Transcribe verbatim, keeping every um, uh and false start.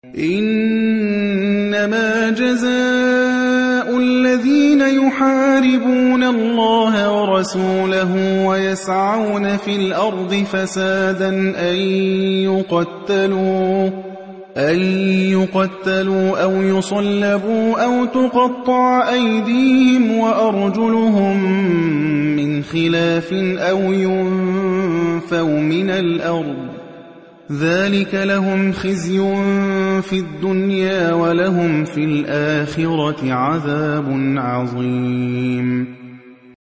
إنما جزاء الذين يحاربون الله ورسوله ويسعون في الأرض فسادا أن يقتلوا أن يقتلوا أو يصلبوا أو تقطع أيديهم وأرجلهم من خلاف أو ينفوا من الأرض ذلك لهم خزي في الدنيا ولهم في الآخرة عذاب عظيم.